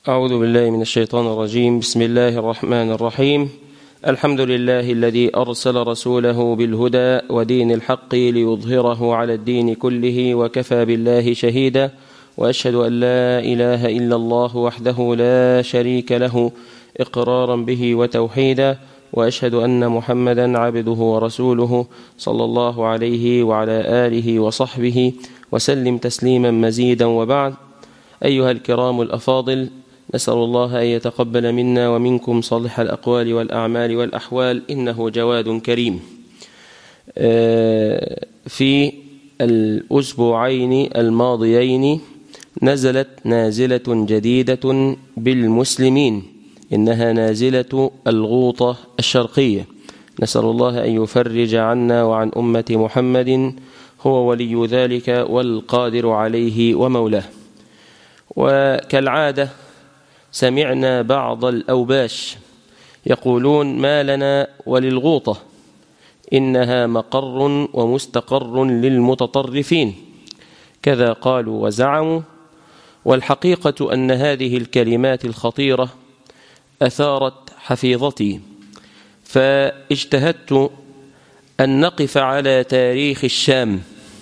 أعوذ بالله من الشيطان الرجيم. بسم الله الرحمن الرحيم. الحمد لله الذي أرسل رسوله بالهدى ودين الحق ليظهره على الدين كله وكفى بالله شهيدا، وأشهد أن لا إله إلا الله وحده لا شريك له إقرارا به وتوحيدا، وأشهد أن محمدا عبده ورسوله صلى الله عليه وعلى آله وصحبه وسلم تسليما مزيدا، وبعد. أيها الكرام الأفاضل، نسأل الله أن يتقبل منا ومنكم صالح الأقوال والأعمال والأحوال، إنه جواد كريم. في الأسبوعين الماضيين نزلت نازلة جديدة بالمسلمين، إنها نازلة الغوطة الشرقية. نسأل الله أن يفرج عنا وعن أمة محمد، هو ولي ذلك والقادر عليه ومولاه. وكالعادة سمعنا بعض الأوباش يقولون: ما لنا وللغوطة، إنها مقر ومستقر للمتطرفين. كذا قالوا وزعموا، والحقيقة أن هذه الكلمات الخطيرة أثارت حفيظتي، فاجتهدت أن نقف على تاريخ الشام،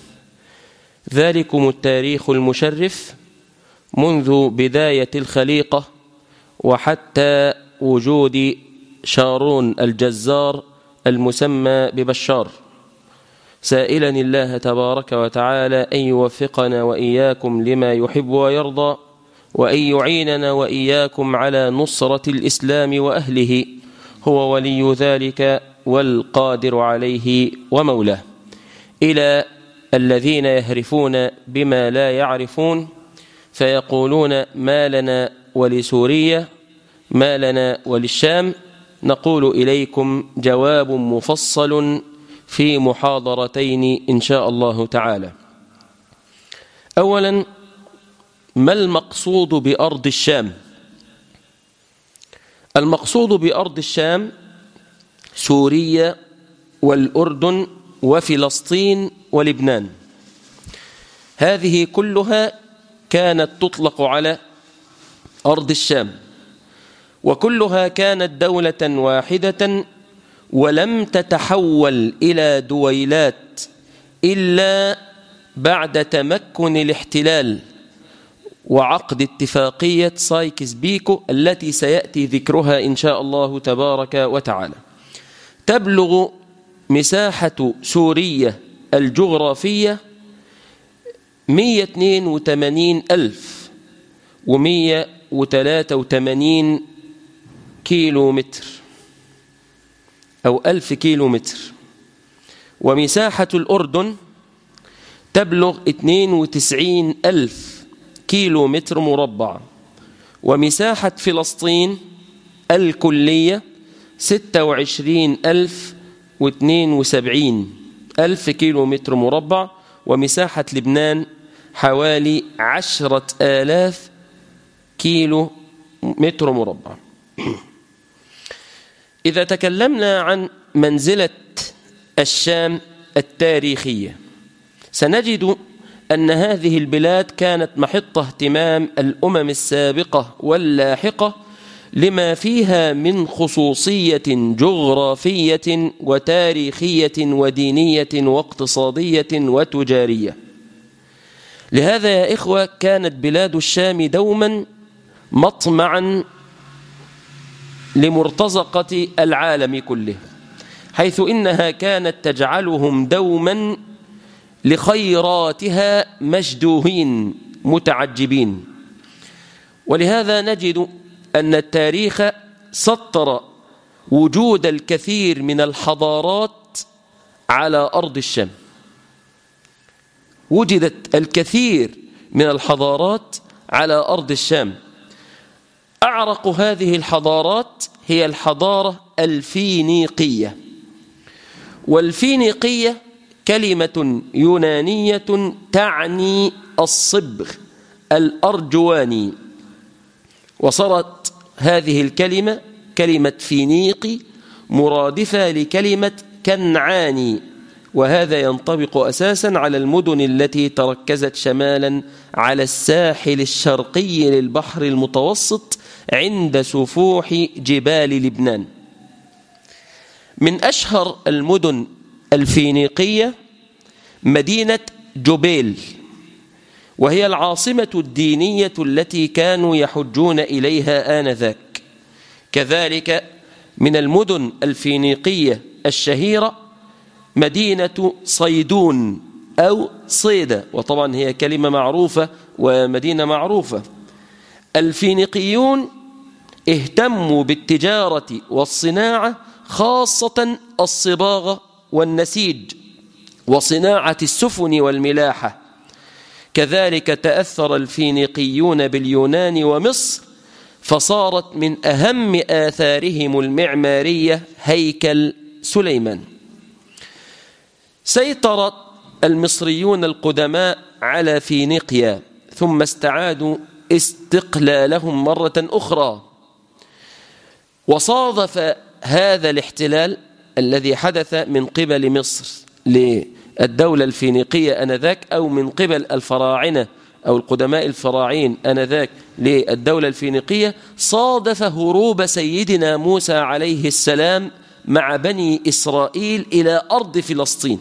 ذلكم التاريخ المشرف منذ بداية الخليقة وحتى وجود شارون الجزار المسمى ببشار، سائلا الله تبارك وتعالى أن يوفقنا وإياكم لما يحب ويرضى، وأن يعيننا وإياكم على نصرة الإسلام وأهله، هو ولي ذلك والقادر عليه ومولاه. إلى الذين يهرفون بما لا يعرفون فيقولون: ما لنا ولسوريا، ما لنا وللشام، نقول إليكم جواب مفصل في محاضرتين إن شاء الله تعالى. أولا، ما المقصود بأرض الشام؟ المقصود بأرض الشام سوريا والأردن وفلسطين ولبنان، هذه كلها كانت تطلق على أرض الشام، وكلها كانت دولة واحدة، ولم تتحول إلى دويلات إلا بعد تمكن الاحتلال وعقد اتفاقية سايكس بيكو التي سيأتي ذكرها إن شاء الله تبارك وتعالى. تبلغ مساحة سوريا الجغرافية 182,183 كيلو متر أو 1000 كيلو متر، ومساحة الأردن تبلغ 92,000 كيلو متر مربع، ومساحة فلسطين الكلية 26,072 كيلو متر مربع، ومساحة لبنان حوالي 10,000 كيلو متر مربع. إذا تكلمنا عن منزلة الشام التاريخية سنجد أن هذه البلاد كانت محط اهتمام الأمم السابقة واللاحقة لما فيها من خصوصية جغرافية وتاريخية ودينية واقتصادية وتجارية. لهذا يا إخوة كانت بلاد الشام دوما مطمعا لمرتزقة العالم كله، حيث إنها كانت تجعلهم دوما لخيراتها مشدوهين متعجبين. ولهذا نجد أن التاريخ سطر وجود الكثير من الحضارات على أرض الشام. وجدت الكثير من الحضارات على أرض الشام. أعرق هذه الحضارات هي الحضارة الفينيقية، والفينيقية كلمة يونانية تعني الصبغ الأرجواني، وصارت هذه الكلمة كلمة فينيقي مرادفة لكلمة كنعاني، وهذا ينطبق أساسا على المدن التي تركزت شمالا على الساحل الشرقي للبحر المتوسط عند سفوح جبال لبنان. من أشهر المدن الفينيقية مدينة جبيل، وهي العاصمة الدينية التي كانوا يحجون إليها آنذاك. كذلك من المدن الفينيقية الشهيرة مدينة صيدون أو صيدا، وطبعا هي كلمة معروفة ومدينة معروفة. الفينيقيون اهتموا بالتجارة والصناعة، خاصة الصباغة والنسيج وصناعة السفن والملاحة. كذلك تأثر الفينيقيون باليونان ومصر، فصارت من أهم آثارهم المعمارية هيكل سليمان. سيطر المصريون القدماء على فينيقيا، ثم استعادوا استقلالهم مرة أخرى. وصادف هذا الاحتلال الذي حدث من قبل مصر للدولة الفينيقية آنذاك، أو من قبل الفراعنة أو القدماء الفراعين آنذاك للدولة الفينيقية، صادف هروب سيدنا موسى عليه السلام مع بني إسرائيل إلى أرض فلسطين،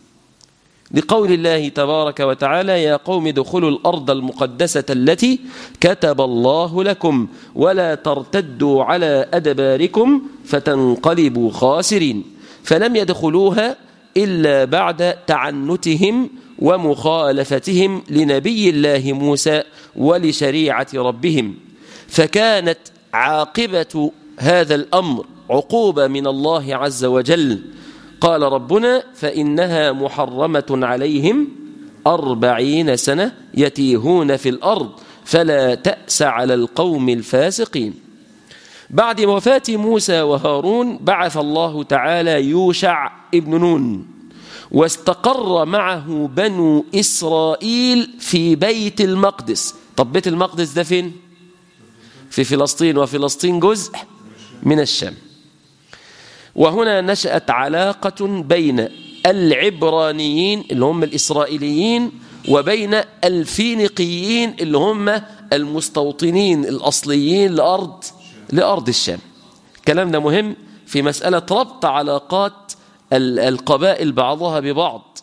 لقول الله تبارك وتعالى: يا قوم ادخلوا الأرض المقدسة التي كتب الله لكم ولا ترتدوا على أدباركم فتنقلبوا خاسرين. فلم يدخلوها إلا بعد تعنتهم ومخالفتهم لنبي الله موسى ولشريعة ربهم، فكانت عاقبة هذا الأمر عقوبة من الله عز وجل. قال ربنا: فإنها محرمة عليهم 40 سنة يتيهون في الأرض فلا تأس على القوم الفاسقين. بعد وفاة موسى وهارون بعث الله تعالى يوشع ابن نون، واستقر معه بنو إسرائيل في بيت المقدس. طب بيت المقدس ده فين؟ في فلسطين، وفلسطين جزء من الشام. وهنا نشأت علاقة بين العبرانيين اللي هم الإسرائيليين وبين الفينيقيين اللي هم المستوطنين الأصليين لأرض الشام. الكلام ده مهم في مسألة ربط علاقات القبائل بعضها ببعض.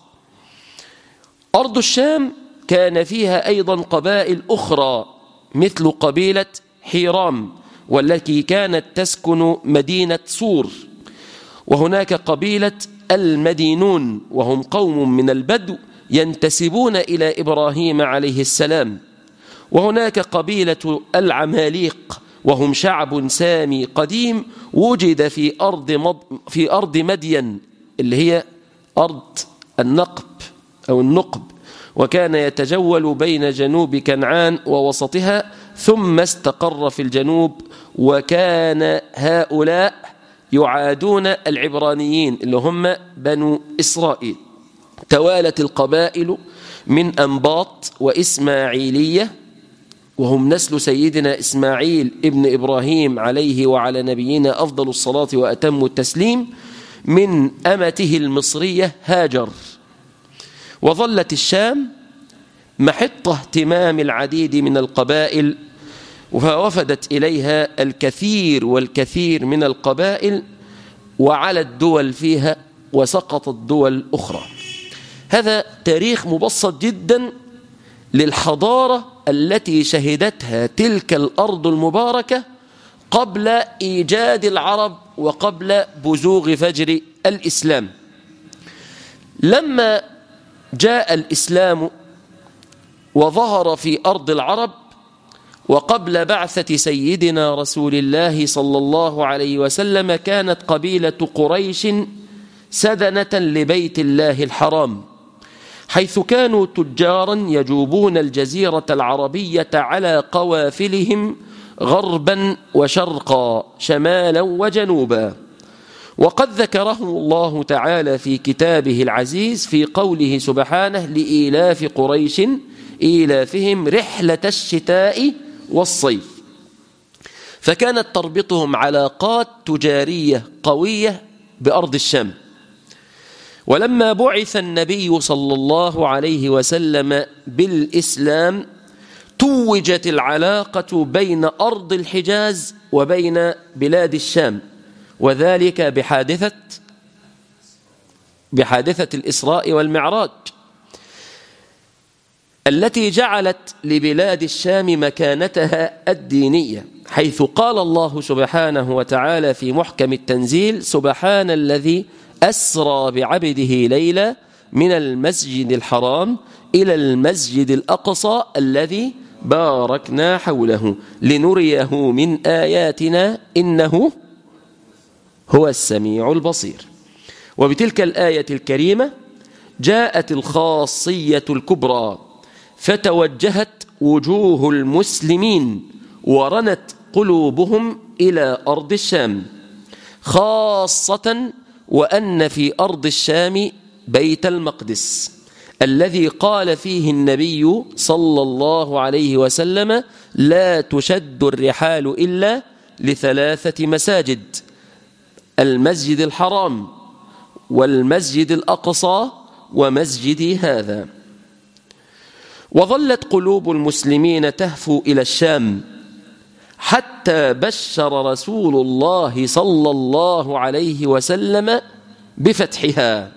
أرض الشام كان فيها أيضا قبائل أخرى مثل قبيلة حيرام، والتي كانت تسكن مدينة صور. وهناك قبيلة المدينون، وهم قوم من البدو ينتسبون إلى إبراهيم عليه السلام. وهناك قبيلة العماليق، وهم شعب سامي قديم وجد في أرض مدين اللي هي أرض النقب أو النقب، وكان يتجول بين جنوب كنعان ووسطها، ثم استقر في الجنوب. وكان هؤلاء يعادون العبرانيين اللي هم بنو إسرائيل. توالت القبائل من أنباط وإسماعيلية، وهم نسل سيدنا إسماعيل ابن إبراهيم عليه وعلى نبينا أفضل الصلاة وأتم التسليم، من أمته المصرية هاجر. وظلت الشام محط اهتمام العديد من القبائل، ووفدت إليها الكثير من القبائل، وعلى الدول فيها وسقطت دول أخرى. هذا تاريخ مبسط جدا للحضارة التي شهدتها تلك الأرض المباركة قبل إيجاد العرب وقبل بزوغ فجر الإسلام. لما جاء الإسلام وظهر في أرض العرب وقبل بعثة سيدنا رسول الله صلى الله عليه وسلم، كانت قبيلة قريش سدنة لبيت الله الحرام، حيث كانوا تجارا يجوبون الجزيرة العربية على قوافلهم غربا وشرقا، شمالا وجنوبا. وقد ذكره الله تعالى في كتابه العزيز في قوله سبحانه: لإيلاف قريش إيلافهم رحلة الشتاء والصيف. فكانت تربطهم علاقات تجارية قوية بأرض الشام. ولما بعث النبي صلى الله عليه وسلم بالإسلام توجت العلاقة بين أرض الحجاز وبين بلاد الشام، وذلك بحادثة الإسراء والمعراج التي جعلت لبلاد الشام مكانتها الدينية، حيث قال الله سبحانه وتعالى في محكم التنزيل: سبحان الذي أسرى بعبده ليلا من المسجد الحرام إلى المسجد الأقصى الذي باركنا حوله لنريه من آياتنا إنه هو السميع البصير. وبتلك الآية الكريمة جاءت الخاصية الكبرى، فتوجهت وجوه المسلمين ورنت قلوبهم إلى أرض الشام، خاصة وأن في أرض الشام بيت المقدس الذي قال فيه النبي صلى الله عليه وسلم: لا تشد الرحال إلا لثلاثة مساجد: المسجد الحرام والمسجد الأقصى ومسجدي هذا. وظلت قلوب المسلمين تهفو إلى الشام حتى بشر رسول الله صلى الله عليه وسلم بفتحها.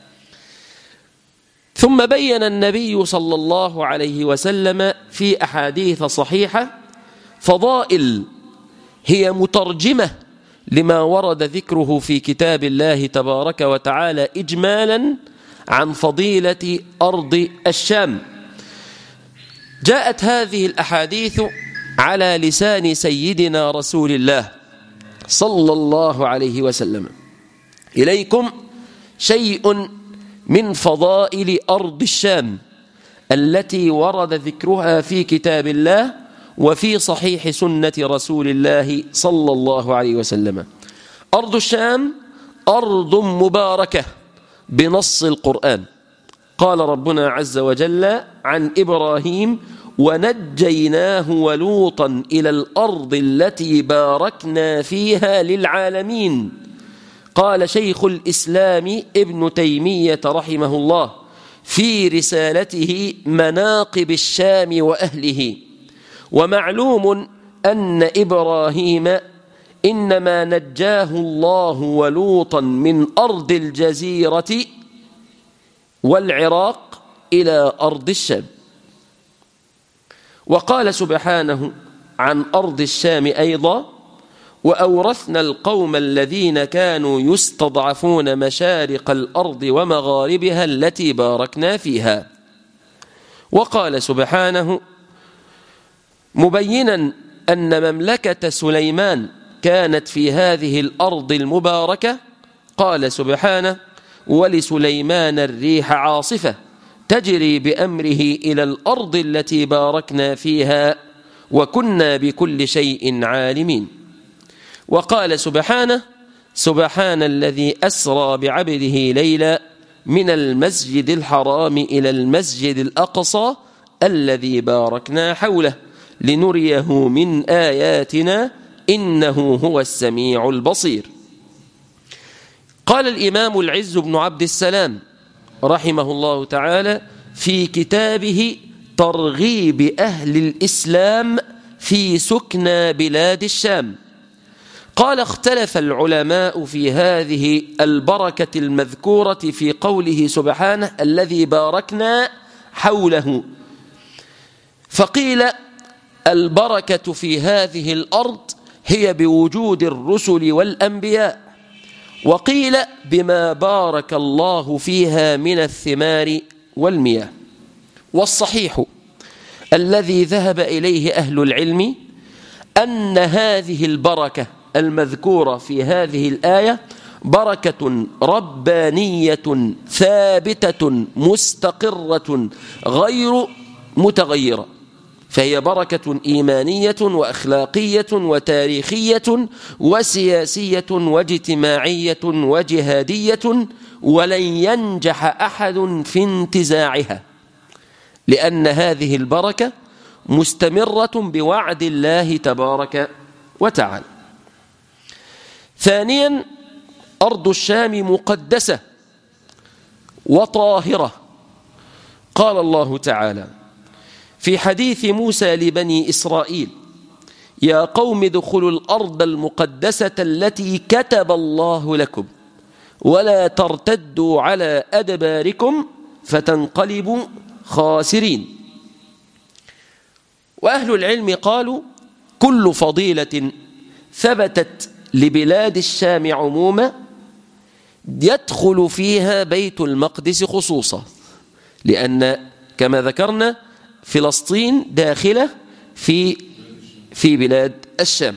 ثم بين النبي صلى الله عليه وسلم في أحاديث صحيحة فضائل هي مترجمة لما ورد ذكره في كتاب الله تبارك وتعالى إجمالا عن فضيلة أرض الشام. جاءت هذه الأحاديث على لسان سيدنا رسول الله صلى الله عليه وسلم. إليكم شيء من فضائل أرض الشام التي ورد ذكرها في كتاب الله وفي صحيح سنة رسول الله صلى الله عليه وسلم. أرض الشام أرض مباركة بنص القرآن. قال ربنا عز وجل عن إبراهيم: ونجيناه ولوطا إلى الأرض التي باركنا فيها للعالمين. قال شيخ الإسلام ابن تيمية رحمه الله في رسالته مناقب الشام وأهله: ومعلوم أن إبراهيم إنما نجاه الله ولوطا من أرض الجزيرة والعراق إلى أرض الشام. وقال سبحانه عن أرض الشام أيضا: وأورثنا القوم الذين كانوا يستضعفون مشارق الأرض ومغاربها التي باركنا فيها. وقال سبحانه مبينا أن مملكة سليمان كانت في هذه الأرض المباركة، قال سبحانه: ولسليمان الريح عاصفة تجري بأمره إلى الأرض التي باركنا فيها وكنا بكل شيء عالمين. وقال سبحانه: سبحان الذي أسرى بعبده ليلا من المسجد الحرام إلى المسجد الأقصى الذي باركنا حوله لنريه من آياتنا إنه هو السميع البصير. قال الإمام العز بن عبد السلام رحمه الله تعالى في كتابه ترغيب أهل الإسلام في سكنى بلاد الشام، قال: اختلف العلماء في هذه البركة المذكورة في قوله سبحانه الذي باركنا حوله، فقيل البركة في هذه الأرض هي بوجود الرسل والأنبياء، وقيل بما بارك الله فيها من الثمار والمياه. والصحيح الذي ذهب إليه أهل العلم أن هذه البركة المذكورة في هذه الآية بركة ربانية ثابتة مستقرة غير متغيرة، فهي بركة إيمانية وأخلاقية وتاريخية وسياسية واجتماعية وجهادية، ولن ينجح أحد في انتزاعها، لأن هذه البركة مستمرة بوعد الله تبارك وتعالى. ثانيا، أرض الشام مقدسة وطاهرة. قال الله تعالى في حديث موسى لبني إسرائيل: يا قوم ادخلوا الأرض المقدسة التي كتب الله لكم ولا ترتدوا على أدباركم فتنقلبوا خاسرين. وأهل العلم قالوا: كل فضيلة ثبتت لبلاد الشام عموما يدخل فيها بيت المقدس خصوصا، لأن كما ذكرنا فلسطين داخلة في بلاد الشام.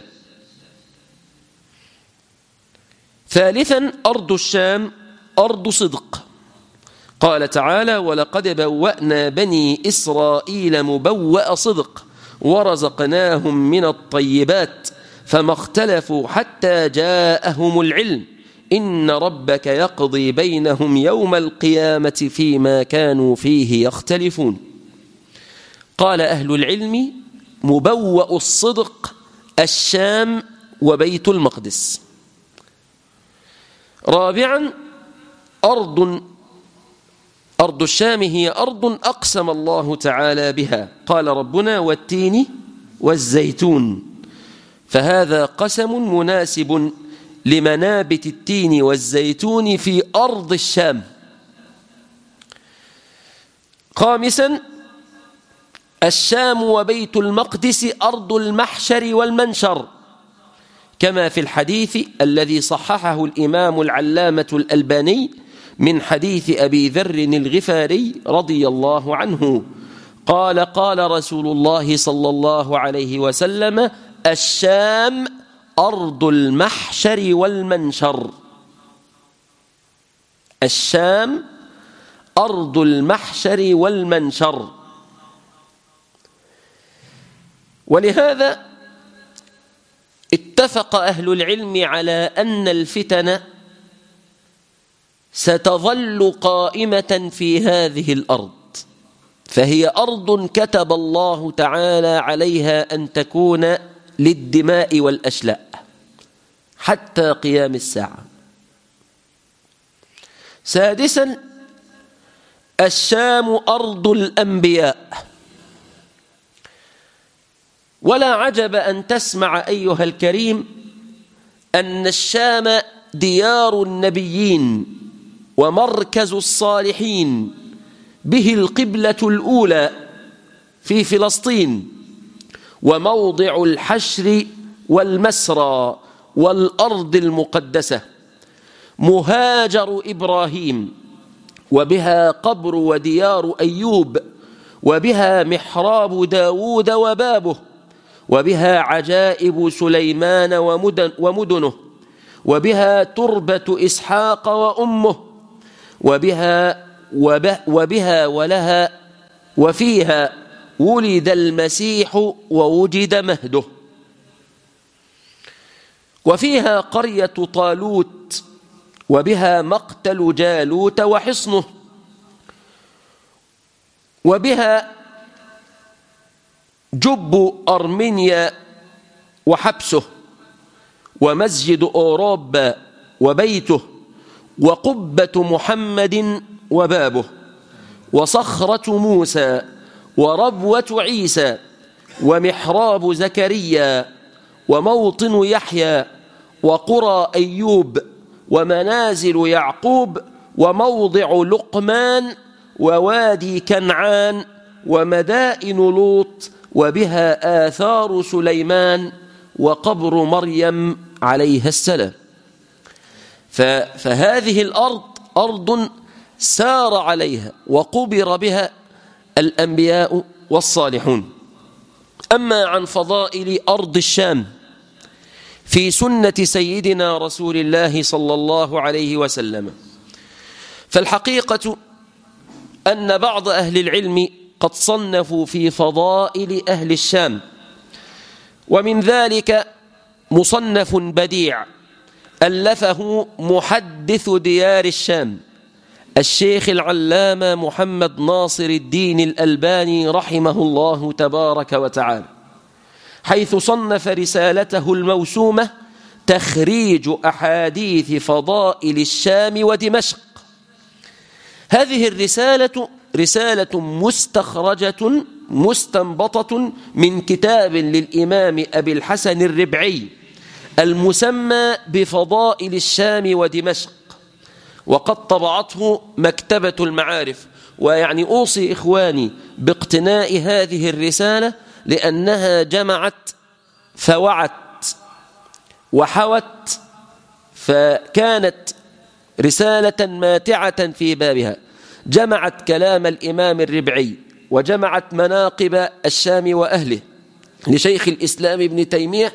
ثالثا، أرض الشام أرض صدق. قال تعالى: ولقد بوأنا بني إسرائيل مبوأ صدق ورزقناهم من الطيبات فما اختلفوا حتى جاءهم العلم إن ربك يقضي بينهم يوم القيامة فيما كانوا فيه يختلفون. قال أهل العلم: مبوأ الصدق الشام وبيت المقدس. رابعا، أرض الشام هي أرض أقسم الله تعالى بها. قال ربنا: والتين والزيتون، فهذا قسم مناسب لمنابت التين والزيتون في أرض الشام. خامسا، الشام وبيت المقدس أرض المحشر والمنشر، كما في الحديث الذي صححه الإمام العلامة الألباني من حديث أبي ذر الغفاري رضي الله عنه قال: قال رسول الله صلى الله عليه وسلم: الشام أرض المحشر والمنشر. الشام أرض المحشر والمنشر. ولهذا اتفق أهل العلم على أن الفتن ستظل قائمة في هذه الأرض، فهي أرض كتب الله تعالى عليها أن تكون للدماء والأشلاء حتى قيام الساعة. سادسا، الشام أرض الأنبياء. ولا عجب أن تسمع أيها الكريم أن الشام ديار النبيين ومركز الصالحين، به القبلة الأولى في فلسطين وموضع الحشر والمسرى والأرض المقدسة، مهاجر إبراهيم، وبها قبر وديار أيوب، وبها محراب داود وبابه، وبها عجائب سليمان ومدنه، وبها تربة إسحاق وأمه، وبها ولها وفيها ولد المسيح ووجد مهده، وفيها قرية طالوت، وبها مقتل جالوت وحصنه، وبها جب أرمينيا وحبسه، ومسجد أوروبا وبيته، وقبة محمد وبابه، وصخرة موسى، وربوة عيسى، ومحراب زكريا، وموطن يحيى، وقرى أيوب، ومنازل يعقوب، وموضع لقمان، ووادي كنعان، ومدائن لوط، وبها آثار سليمان، وقبر مريم عليها السلام. فهذه الأرض أرض سار عليها وقبر بها الأنبياء والصالحون. أما عن فضائل أرض الشام في سنة سيدنا رسول الله صلى الله عليه وسلم، فالحقيقة أن بعض أهل العلم قد صنفوا في فضائل أهل الشام، ومن ذلك مصنف بديع ألفه محدث ديار الشام الشيخ العلامة محمد ناصر الدين الألباني رحمه الله تبارك وتعالى، حيث صنف رسالته الموسومة تخريج أحاديث فضائل الشام ودمشق. هذه الرسالة رسالة مستخرجة مستنبطة من كتاب للإمام أبي الحسن الربعي المسمى بفضائل الشام ودمشق، وقد طبعته مكتبة المعارف. ويعني أوصي إخواني باقتناء هذه الرسالة لأنها جمعت فوعت وحوت، فكانت رسالة ماتعة في بابها، جمعت كلام الإمام الربعي وجمعت مناقب الشام وأهله لشيخ الإسلام ابن تيمية،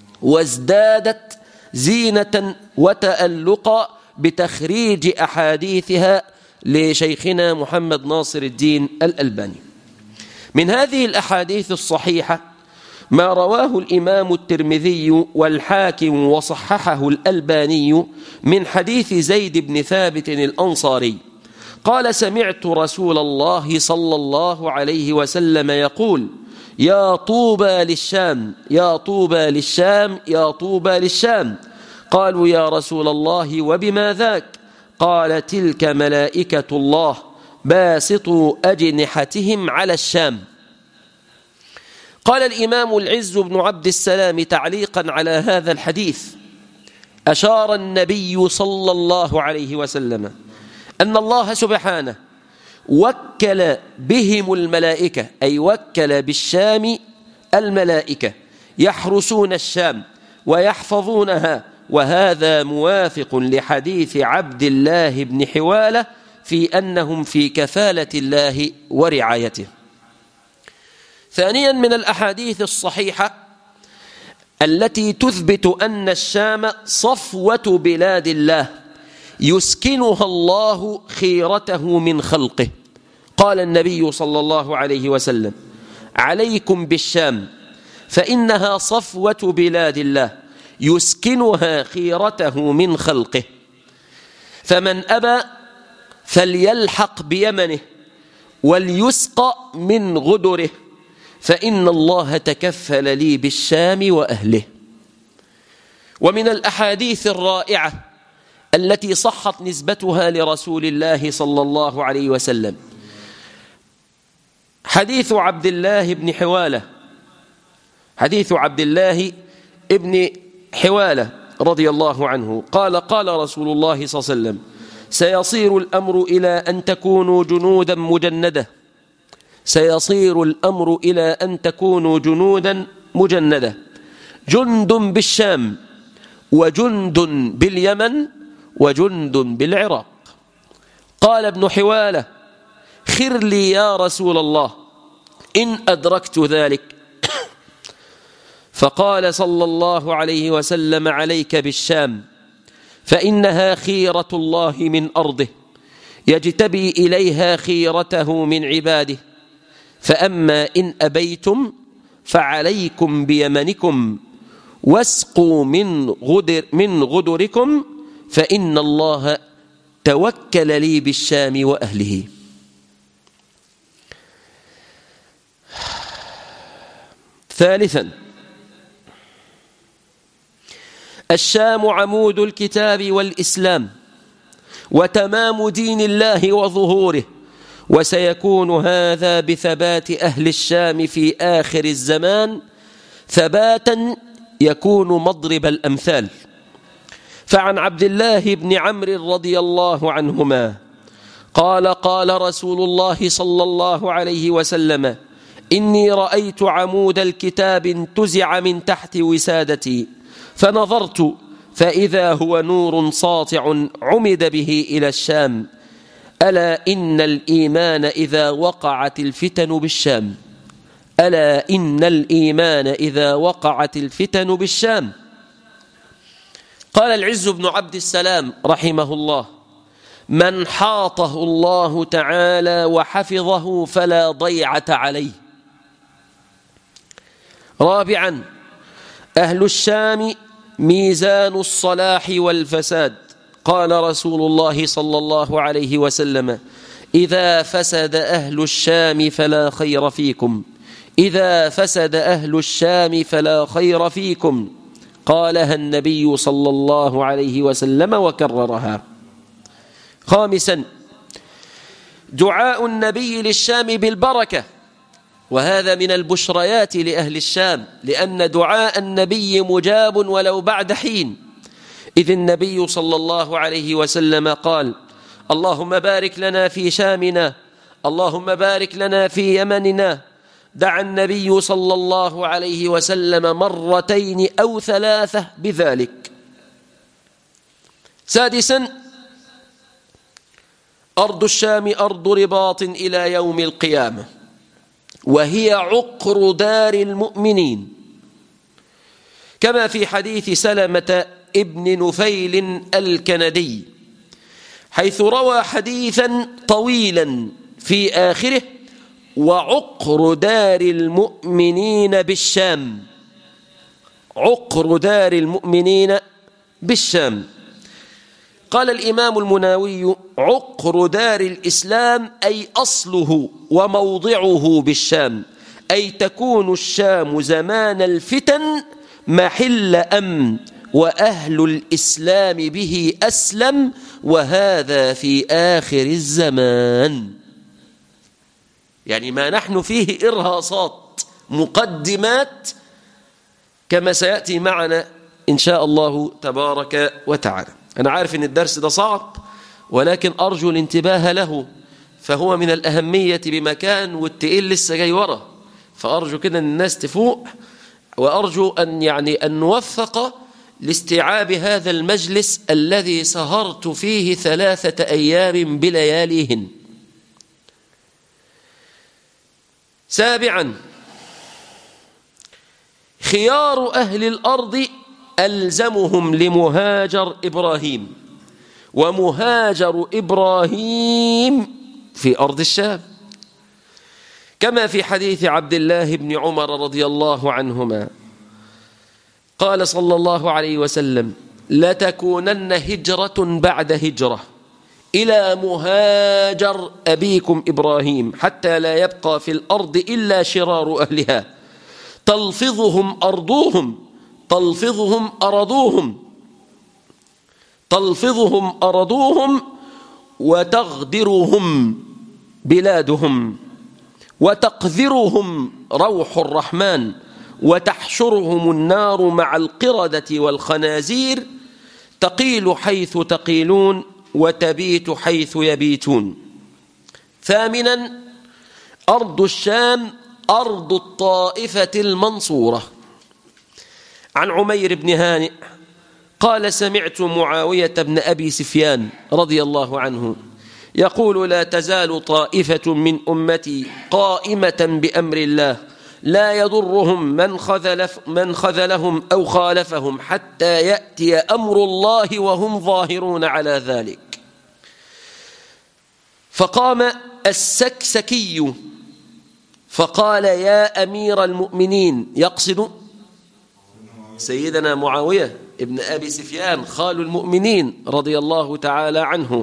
وازدادت زينة وتألقا بتخريج أحاديثها لشيخنا محمد ناصر الدين الألباني. من هذه الأحاديث الصحيحة ما رواه الإمام الترمذي والحاكم وصححه الألباني من حديث زيد بن ثابت الأنصاري قال: سمعت رسول الله صلى الله عليه وسلم يقول: يا طوبى للشام، يا طوبى للشام، يا طوبى للشام. قالوا: يا رسول الله وبما ذاك؟ قال: تلك ملائكة الله باسطوا أجنحتهم على الشام. قال الإمام العز بن عبد السلام تعليقا على هذا الحديث: أشار النبي صلى الله عليه وسلم أن الله سبحانه وكل بهم الملائكة، أي وكل بالشام الملائكة يحرسون الشام ويحفظونها، وهذا موافق لحديث عبد الله بن حوالة في أنهم في كفالة الله ورعايته. ثانيا، من الأحاديث الصحيحة التي تثبت أن الشام صفوة بلاد الله يسكنها الله خيرته من خلقه. قال النبي صلى الله عليه وسلم: عليكم بالشام فإنها صفوة بلاد الله يسكنها خيرته من خلقه، فمن أبى فليلحق بيمنه وليسقى من غدره، فإن الله تكفل لي بالشام وأهله. ومن الأحاديث الرائعة التي صحت نسبتها لرسول الله صلى الله عليه وسلم حديث عبد الله بن حوالة، حديث عبد الله بن حوالة رضي الله عنه قال: قال رسول الله صلى الله عليه وسلم: سيصير الأمر إلى أن تكونوا جنودا مجندة، سيصير الأمر إلى أن تكونوا جنودا مجندة، جند بالشام وجند باليمن وجند بالعراق. قال ابن حوالة: خر لي يا رسول الله إن أدركت ذلك. فقال صلى الله عليه وسلم: عليك بالشام فإنها خيرة الله من أرضه يجتبي إليها خيرته من عباده، فأما إن أبيتم فعليكم بيمنكم واسقوا من غدركم، فإن الله توكل لي بالشام وأهله. ثالثا، الشام عمود الكتاب والإسلام وتمام دين الله وظهوره، وسيكون هذا بثبات أهل الشام في آخر الزمان ثباتا يكون مضرب الأمثال. فعن عبد الله بن عمرو رضي الله عنهما قال: قال رسول الله صلى الله عليه وسلم: إني رأيت عمود الكتاب انتزع من تحت وسادتي، فنظرت فإذا هو نور ساطع عمد به إلى الشام، ألا إن الإيمان إذا وقعت الفتن بالشام، ألا إن الإيمان إذا وقعت الفتن بالشام. قال العز بن عبد السلام رحمه الله: من حاطه الله تعالى وحفظه فلا ضيعة عليه. رابعا، أهل الشام ميزان الصلاح والفساد. قال رسول الله صلى الله عليه وسلم: إذا فسد أهل الشام فلا خير فيكم، إذا فسد أهل الشام فلا خير فيكم. قالها النبي صلى الله عليه وسلم وكررها. خامسا، دعاء النبي للشام بالبركة، وهذا من البشريات لأهل الشام، لأن دعاء النبي مجاب ولو بعد حين، إذ النبي صلى الله عليه وسلم قال: اللهم بارك لنا في شامنا، اللهم بارك لنا في يمننا. دعا النبي صلى الله عليه وسلم مرتين أو ثلاثة بذلك. سادسا، أرض الشام أرض رباط إلى يوم القيامة، وهي عقر دار المؤمنين، كما في حديث سلمة ابن نفيل الكندي، حيث روى حديثا طويلا في آخره: وعقر دار المؤمنين بالشام. عقر دار المؤمنين بالشام. قال الإمام المناوي: عقر دار الإسلام أي أصله وموضعه بالشام، أي تكون الشام زمان الفتن محل أمن، وأهل الإسلام به أسلم، وهذا في آخر الزمان. يعني ما نحن فيه إرهاصات، مقدمات، كما سيأتي معنا إن شاء الله تبارك وتعالى. أنا عارف أن الدرس ده صعب، ولكن أرجو الانتباه له، فهو من الأهمية بمكان، والتقيل لسه جاي ورا، فأرجو كده أن الناس تفوق، وأرجو أن نوفق لاستيعاب هذا المجلس الذي سهرت فيه 3 أيام بلياليهن. سابعا، خيار أهل الأرض ألزمهم لمهاجر إبراهيم، ومهاجر إبراهيم في أرض الشام، كما في حديث عبد الله بن عمر رضي الله عنهما قال صلى الله عليه وسلم: لتكونن هجرة بعد هجرة إلى مهاجر أبيكم إبراهيم، حتى لا يبقى في الأرض إلا شرار أهلها، تلفظهم أرضوهم، تلفظهم أرضوهم، تلفظهم أرضوهم، وتغدرهم بلادهم، وتقذرهم روح الرحمن، وتحشرهم النار مع القردة والخنازير، تقيل حيث تقيلون، وتبيت حيث يبيتون. ثامنا، أرض الشام أرض الطائفة المنصورة. عن عمير بن هانئ قال: سمعت معاوية بن أبي سفيان رضي الله عنه يقول: لا تزال طائفة من أمتي قائمة بأمر الله، لا يضرهم من خذلهم أو خالفهم، حتى يأتي أمر الله وهم ظاهرون على ذلك. فقام السكسكي فقال: يا أمير المؤمنين، يقصد سيدنا معاوية ابن أبي سفيان خال المؤمنين رضي الله تعالى عنه،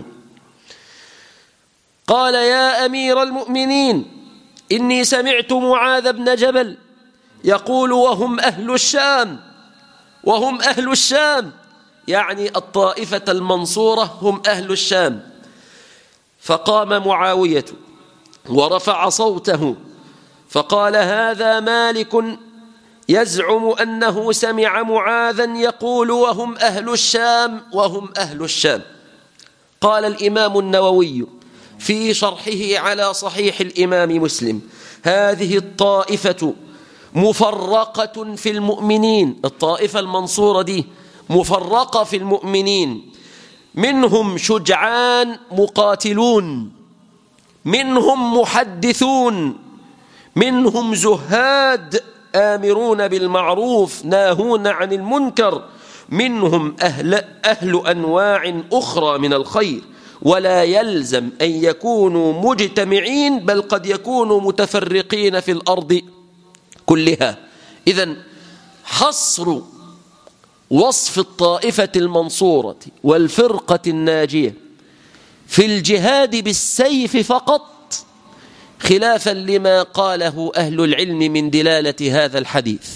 قال: يا أمير المؤمنين، إني سمعت معاذ بن جبل يقول: وهم أهل الشام، وهم أهل الشام، يعني الطائفة المنصورة هم أهل الشام. فقام معاوية ورفع صوته فقال: هذا مالك يزعم أنه سمع معاذا يقول: وهم أهل الشام، وهم أهل الشام. قال الإمام النووي في شرحه على صحيح الإمام مسلم: هذه الطائفة مفرقة في المؤمنين، الطائفة المنصورة دي مفرقة في المؤمنين، منهم شجعان مقاتلون، منهم محدثون، منهم زهاد آمرون بالمعروف ناهون عن المنكر، منهم أهل أنواع أخرى من الخير، ولا يلزم أن يكونوا مجتمعين، بل قد يكونوا متفرقين في الأرض كلها. إذن حصر وصف الطائفة المنصورة والفرقة الناجية في الجهاد بالسيف فقط، خلافا لما قاله أهل العلم من دلالة هذا الحديث.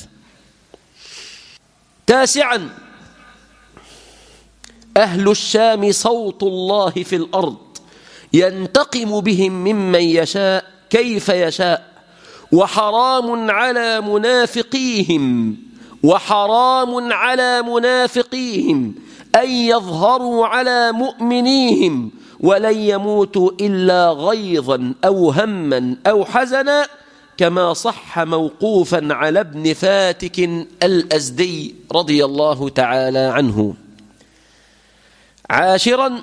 تاسعا، أهل الشام صوت الله في الأرض، ينتقم بهم ممن يشاء كيف يشاء، وحرام على منافقيهم أن يظهروا على مؤمنيهم، ولن يموتوا إلا غيظا أو هما أو حزنا، كما صح موقوفا على ابن فاتك الأزدي رضي الله تعالى عنه. 10.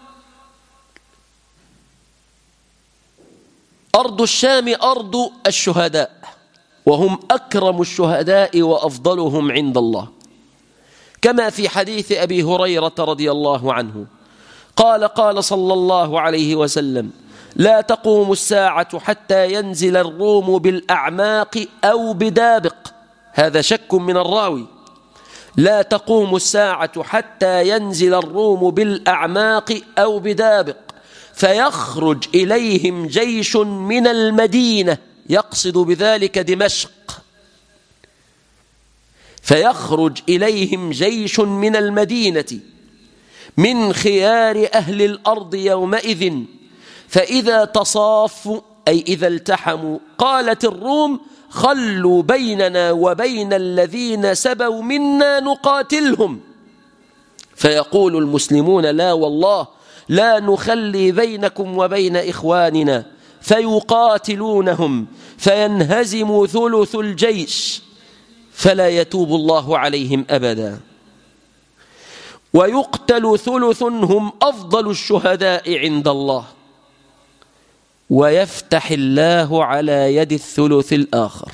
أرض الشام أرض الشهداء، وهم أكرم الشهداء وأفضلهم عند الله، كما في حديث أبي هريرة رضي الله عنه قال صلى الله عليه وسلم: لا تقوم الساعة حتى ينزل الروم بالأعماق أو بدابق. هذا شك من الراوي. لا تقوم الساعة حتى ينزل الروم بالأعماق أو بدابق، فيخرج إليهم جيش من المدينة، يقصد بذلك دمشق، فيخرج إليهم جيش من المدينة من خيار أهل الأرض يومئذ، فإذا تصافوا أي إذا التحموا قالت الروم: خلوا بيننا وبين الذين سبوا منا نقاتلهم. فيقول المسلمون: لا والله، لا نخلي بينكم وبين إخواننا، فيقاتلونهم فينهزم ثلث الجيش فلا يتوب الله عليهم أبدا، ويقتل ثلث هم أفضل الشهداء عند الله، ويفتح الله على يد الثلث الآخر.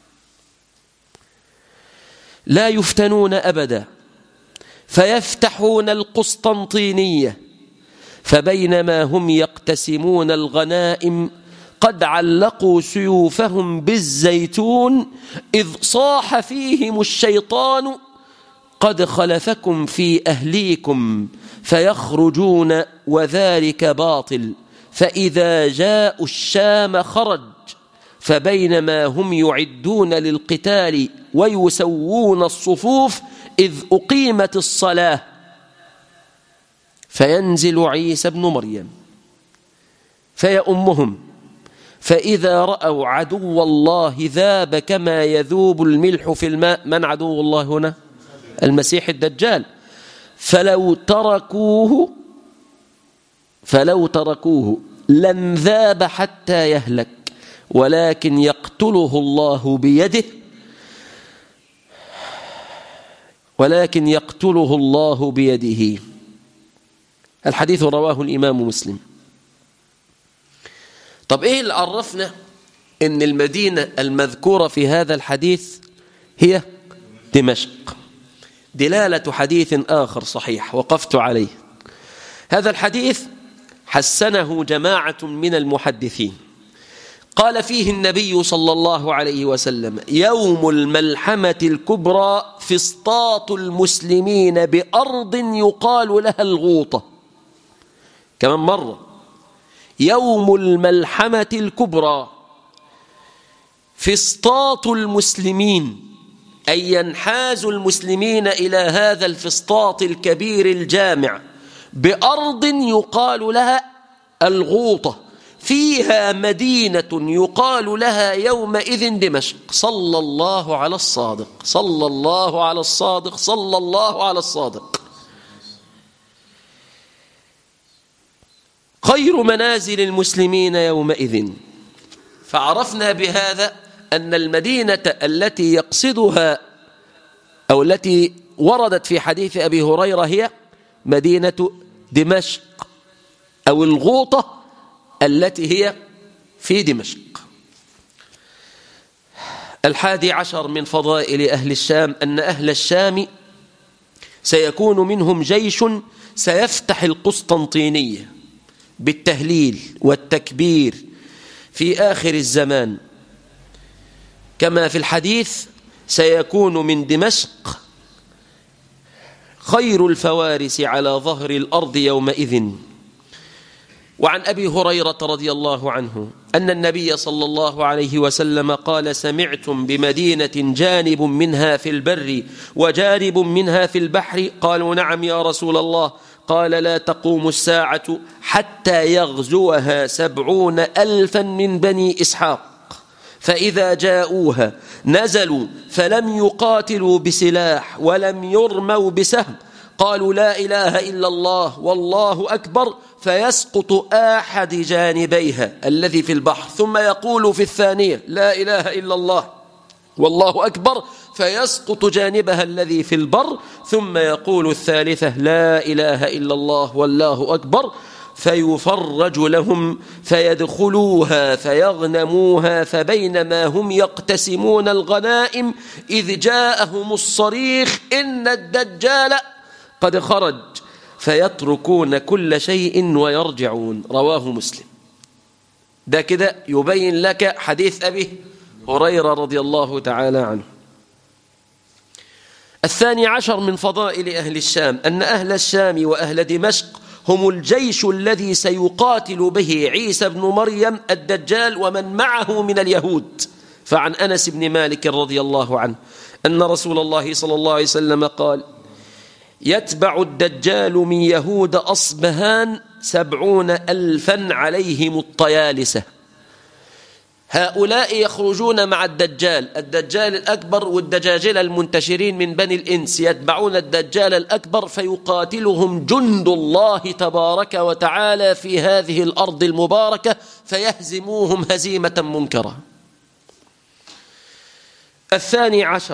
لا يفتنون أبدا، فيفتحون القسطنطينية، فبينما هم يقتسمون الغنائم قد علقوا سيوفهم بالزيتون، إذ صاح فيهم الشيطان: قد خلفكم في أهليكم، فيخرجون وذلك باطل. فإذا جاءوا الشام خرج، فبينما هم يعدون للقتال ويسوون الصفوف إذ أقيمت الصلاة، فينزل عيسى ابن مريم فيؤمهم، فإذا رأوا عدو الله ذاب كما يذوب الملح في الماء. من عدو الله هنا؟ المسيح الدجال. فلو تركوه لم ذاب حتى يهلك، ولكن يقتله الله بيده. الحديث رواه الإمام مسلم. طب إيه اللي عرفنا إن المدينة المذكورة في هذا الحديث هي دمشق؟ دلالة حديث آخر صحيح وقفت عليه. هذا الحديث حسنه جماعة من المحدثين، قال فيه النبي صلى الله عليه وسلم: يوم الملحمة الكبرى فسطاط المسلمين بأرض يقال لها الغوطة. كمان مرة: يوم الملحمة الكبرى فسطاط المسلمين، أي ينحاز المسلمين إلى هذا الفسطاط الكبير الجامع بأرض يقال لها الغوطة، فيها مدينة يقال لها يومئذ دمشق. صلى الله على الصادق، صلى الله على الصادق، صلى الله على الصادق. خير منازل المسلمين يومئذ. فعرفنا بهذا أن المدينة التي يقصدها أو التي وردت في حديث أبي هريرة هي مدينة دمشق، أو الغوطة التي هي في دمشق. 11 من فضائل أهل الشام أن أهل الشام سيكون منهم جيش سيفتح القسطنطينية بالتهليل والتكبير في آخر الزمان، كما في الحديث: سيكون من دمشق خير الفوارس على ظهر الأرض يومئذ. وعن أبي هريرة رضي الله عنه أن النبي صلى الله عليه وسلم قال: سمعتم بمدينة جانب منها في البر وجانب منها في البحر؟ قالوا: نعم يا رسول الله. قال: لا تقوم الساعة حتى يغزوها 70,000 من بني إسحاق، فإذا جاءوها نزلوا فلم يقاتلوا بسلاح ولم يرموا بسهم، قالوا: لا إله إلا الله والله أكبر، فيسقط أحد جانبيها الذي في البحر، ثم يقول في الثانية: لا إله إلا الله والله أكبر، فيسقط جانبها الذي في البر، ثم يقول الثالثة: لا إله إلا الله والله أكبر، فيفرج لهم فيدخلوها فيغنموها، فبينما هم يقتسمون الغنائم إذ جاءهم الصريخ: إن الدجال قد خرج، فيتركون كل شيء ويرجعون. رواه مسلم. ده كده يبين لك حديث أبي هريرة رضي الله تعالى عنه. 12 من فضائل أهل الشام أن أهل الشام وأهل دمشق هم الجيش الذي سيقاتل به عيسى بن مريم الدجال ومن معه من اليهود. فعن أنس بن مالك رضي الله عنه أن رسول الله صلى الله عليه وسلم قال: يتبع الدجال من يهود أصبهان 70,000 عليهم الطيالسة. هؤلاء يخرجون مع الدجال الأكبر والدجاجل المنتشرين من بني الإنس، يتبعون الدجال الأكبر فيقاتلهم جند الله تبارك وتعالى في هذه الأرض المباركة، فيهزموهم هزيمة منكرة. 12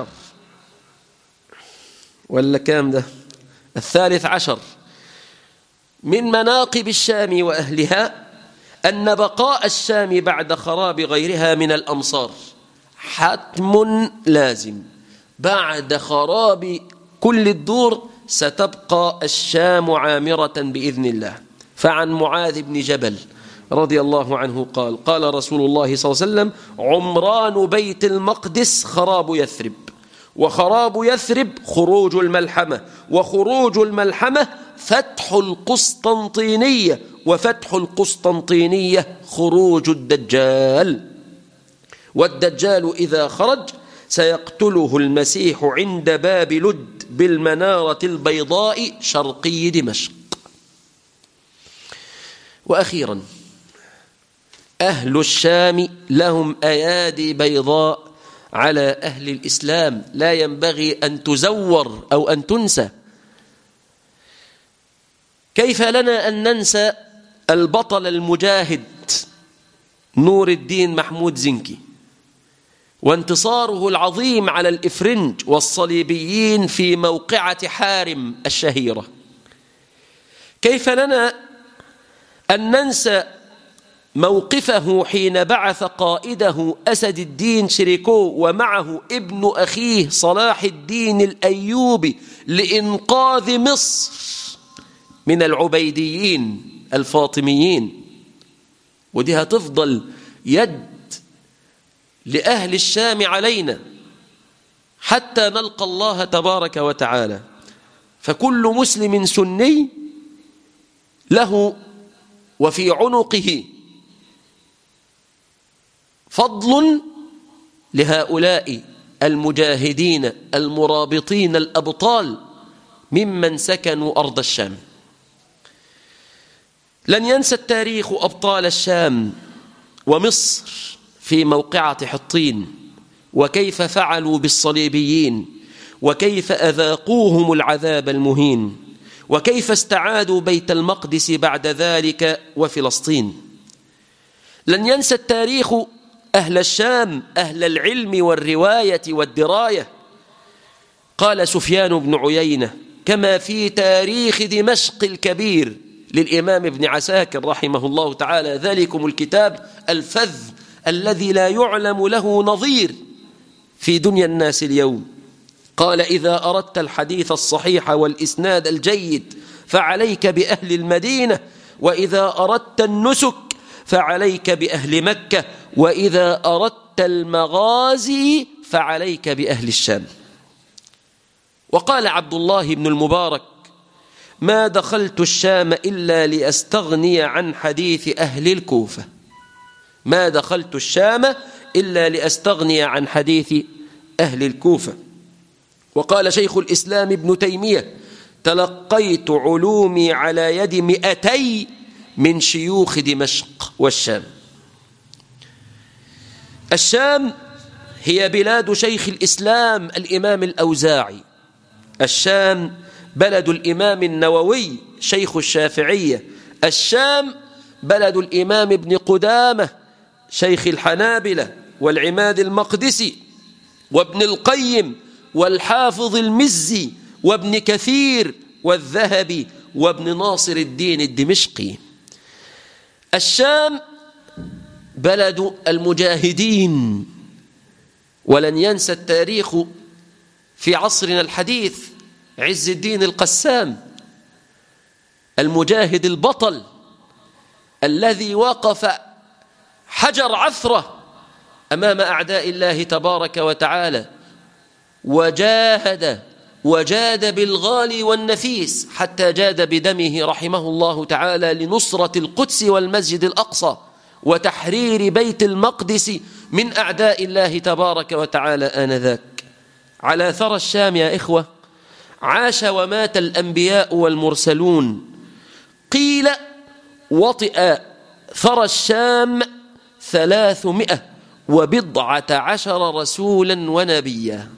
ولا كام ده؟ 13 من مناقب الشام وأهلها أن بقاء الشام بعد خراب غيرها من الأمصار حتم لازم. بعد خراب كل الدور ستبقى الشام عامرة بإذن الله. فعن معاذ بن جبل رضي الله عنه قال: قال رسول الله صلى الله عليه وسلم: عمران بيت المقدس خراب يثرب، وخراب يثرب خروج الملحمة، وخروج الملحمة فتح القسطنطينية، وفتح القسطنطينية خروج الدجال. والدجال إذا خرج سيقتله المسيح عند باب لد بالمنارة البيضاء شرقي دمشق. وأخيرا أهل الشام لهم أيادي بيضاء على أهل الإسلام لا ينبغي أن تزور أو أن تنسى. كيف لنا أن ننسى البطل المجاهد نور الدين محمود زنكي وانتصاره العظيم على الإفرنج والصليبيين في موقعة حارم الشهيرة؟ كيف لنا أن ننسى موقفه حين بعث قائده أسد الدين شريكو ومعه ابن أخيه صلاح الدين الأيوبي لإنقاذ مصر من العبيديين الفاطميين؟ ودي هتفضل يد لأهل الشام علينا حتى نلقى الله تبارك وتعالى. فكل مسلم سني له وفي عنقه فضل لهؤلاء المجاهدين المرابطين الأبطال ممن سكنوا أرض الشام. لن ينسى التاريخ أبطال الشام ومصر في موقعة حطين، وكيف فعلوا بالصليبيين، وكيف أذاقوهم العذاب المهين، وكيف استعادوا بيت المقدس بعد ذلك وفلسطين. لن ينسى التاريخ أهل الشام أهل العلم والرواية والدراية. قال سفيان بن عيينة كما في تاريخ دمشق الكبير للإمام ابن عساكر رحمه الله تعالى: ذلكم الكتاب الفذ الذي لا يعلم له نظير في دنيا الناس اليوم. قال: إذا أردت الحديث الصحيح والإسناد الجيد فعليك بأهل المدينة، وإذا أردت النسك فعليك بأهل مكة، وإذا أردت المغازي فعليك بأهل الشام. وقال عبد الله بن المبارك: ما دخلت الشام إلا لأستغني عن حديث أهل الكوفة. ما دخلت الشام إلا لأستغني عن حديث أهل الكوفة. وقال شيخ الإسلام ابن تيمية: تلقيت علومي على يد 200 من شيوخ دمشق والشام. الشام هي بلاد شيخ الإسلام الإمام الأوزاعي. الشام بلد الإمام النووي شيخ الشافعية. الشام بلد الإمام ابن قدامة شيخ الحنابلة والعماد المقدسي وابن القيم والحافظ المزي وابن كثير والذهبي وابن ناصر الدين الدمشقي. الشام بلد المجاهدين، ولن ينسى التاريخ في عصرنا الحديث عز الدين القسام، المجاهد البطل الذي وقف حجر عثرة أمام أعداء الله تبارك وتعالى، وجاد بالغالي والنفيس حتى جاد بدمه رحمه الله تعالى لنصرة القدس والمسجد الأقصى وتحرير بيت المقدس من أعداء الله تبارك وتعالى آنذاك. على ثرى الشام يا إخوة عاش ومات الأنبياء والمرسلون. قيل وطئ ثرى الشام 310 رسولا ونبيا.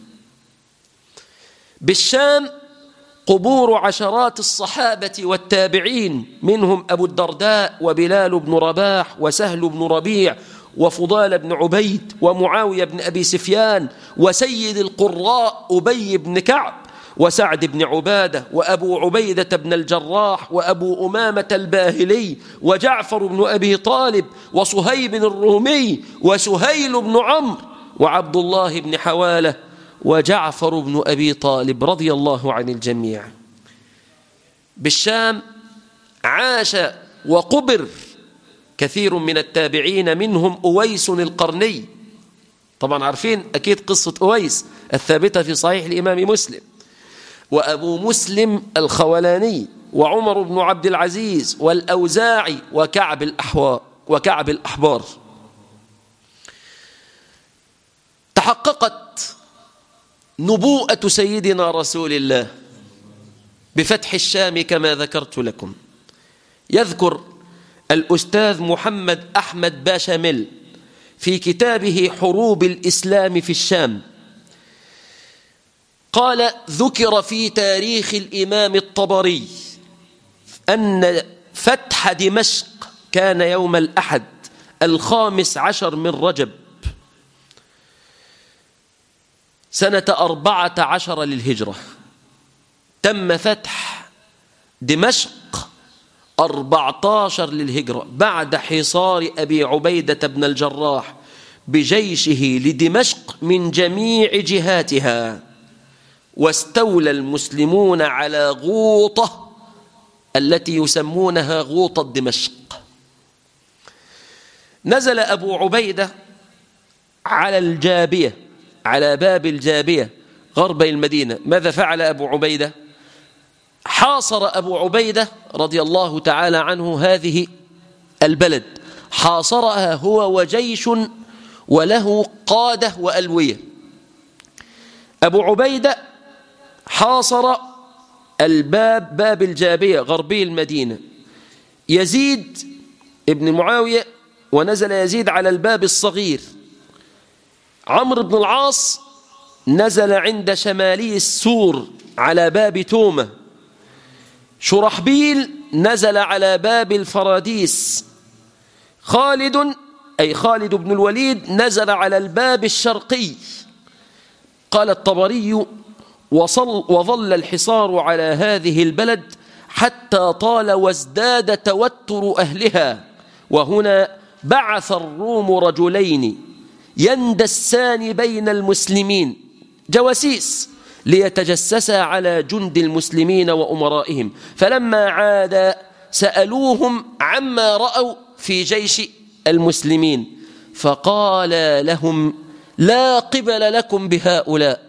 بالشام قبور عشرات الصحابة والتابعين، منهم أبو الدرداء وبلال بن رباح وسهل بن ربيع وفضال بن عبيد ومعاوية بن أبي سفيان وسيد القراء أبي بن كعب وسعد بن عبادة وأبو عبيدة بن الجراح وأبو أمامة الباهلي وجعفر بن أبي طالب وصهيب الرومي وسهيل بن عمرو وعبد الله بن حوالة وجعفر بن أبي طالب رضي الله عن الجميع. بالشام عاش وقبر كثير من التابعين، منهم أويس القرني، طبعا عارفين أكيد قصة أويس الثابتة في صحيح الإمام مسلم، وأبو مسلم الخولاني وعمر بن عبد العزيز والأوزاعي وكعب الأحبار. تحققت نبوءة سيدنا رسول الله بفتح الشام كما ذكرت لكم. يذكر الأستاذ محمد أحمد باشاميل في كتابه حروب الإسلام في الشام، قال: ذكر في تاريخ الإمام الطبري أن فتح دمشق كان يوم الأحد 15 من رجب سنة 14 للهجرة. تم فتح دمشق 14 للهجرة بعد حصار أبي عبيدة بن الجراح بجيشه لدمشق من جميع جهاتها، واستولى المسلمون على غوطة التي يسمونها غوطة دمشق. نزل أبو عبيدة على الجابية، على باب الجابية غرب المدينة. ماذا فعل أبو عبيدة؟ حاصر أبو عبيدة رضي الله تعالى عنه هذه البلد، حاصرها هو وجيش وله قادة وألوية. أبو عبيدة حاصر الباب، باب الجابية غربي المدينة. يزيد ابن معاوية ونزل يزيد على الباب الصغير. عمرو بن العاص نزل عند شمالي السور على باب تومة. شرحبيل نزل على باب الفراديس. خالد بن الوليد نزل على الباب الشرقي. قال الطبري: وظل الحصار على هذه البلد حتى طال وازداد توتر أهلها. وهنا بعث الروم رجلين يندسان بين المسلمين، جواسيس، ليتجسسا على جند المسلمين وأمرائهم. فلما عاد سألوهم عما رأوا في جيش المسلمين، فقال لهم: لا قبل لكم بهؤلاء،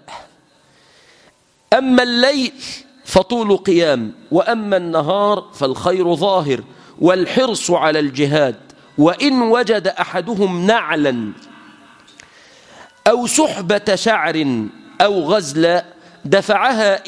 أما الليل فطول قيام، وأما النهار فالخير ظاهر والحرص على الجهاد وإن وجد أحدهم نعلا أو سحبة شعر أو غزلا دفعها